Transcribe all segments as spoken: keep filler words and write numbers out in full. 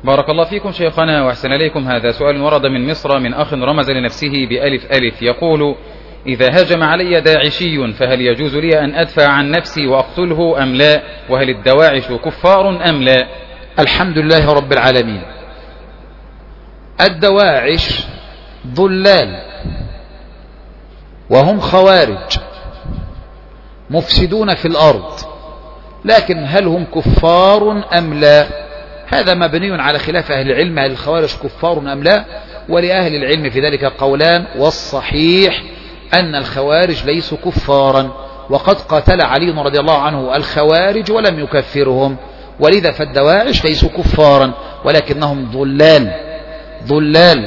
بارك الله فيكم شيخنا وأحسن إليكم. هذا سؤال ورد من مصر من أخ رمز لنفسه بألف ألف، يقول: إذا هاجم علي داعشي فهل يجوز لي أن أدفع عن نفسي وأقتله أم لا؟ وهل الدواعش كفار أم لا؟ الحمد لله رب العالمين. الدواعش ضلال وهم خوارج مفسدون في الأرض، لكن هل هم كفار أم لا؟ هذا مبني على خلاف أهل العلم، هل الخوارج كفار أم لا؟ ولأهل العلم في ذلك قولان، والصحيح أن الخوارج ليسوا كفارا، وقد قتل علي رضي الله عنه الخوارج ولم يكفرهم، ولذا فالدواعش ليسوا كفارا ولكنهم ضلال ضلال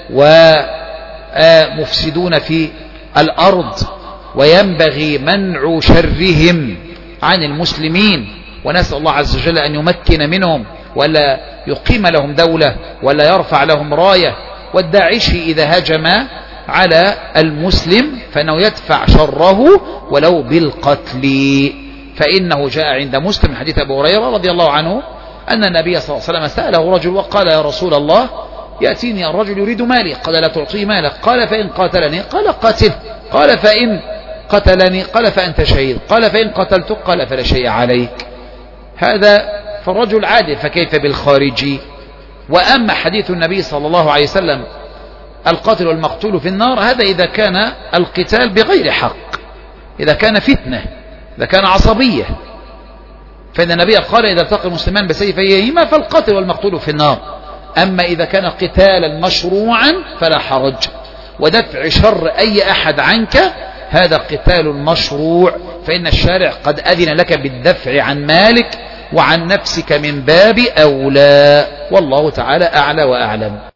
ومفسدون في الأرض، وينبغي منع شرهم عن المسلمين، ونسأل الله عز وجل أن يمكن منهم ولا يقيم لهم دولة ولا يرفع لهم راية. والداعشي إذا هجم على المسلم فإنه يدفع شره ولو بالقتل، فإنه جاء عند مسلم حديث أبو هريرة رضي الله عنه أن النبي صلى الله عليه وسلم سأله رجل وقال: يا رسول الله، يأتيني الرجل يريد مالي، قال: لا تعطيه مالك، قال: فإن قاتلني، قال: قاتله، قال: فإن قتلني، قال: فأنت شهيد، قال: فإن قتلتك، قال: فلا شيء عليك. هذا فالرجل عادل، فكيف بالخارجي؟ وأما حديث النبي صلى الله عليه وسلم القاتل والمقتول في النار، هذا إذا كان القتال بغير حق، إذا كان فتنة، إذا كان عصبية، فإن النبي قال: إذا التقى المسلمان بسيفيهما فالقاتل والمقتول في النار. أما إذا كان قتالا مشروعا فلا حرج، ودفع شر أي أحد عنك هذا قتال مشروع، فإن الشارع قد أذن لك بالدفع عن مالك وعن نفسك من باب أولى، والله تعالى أعلى وأعلم.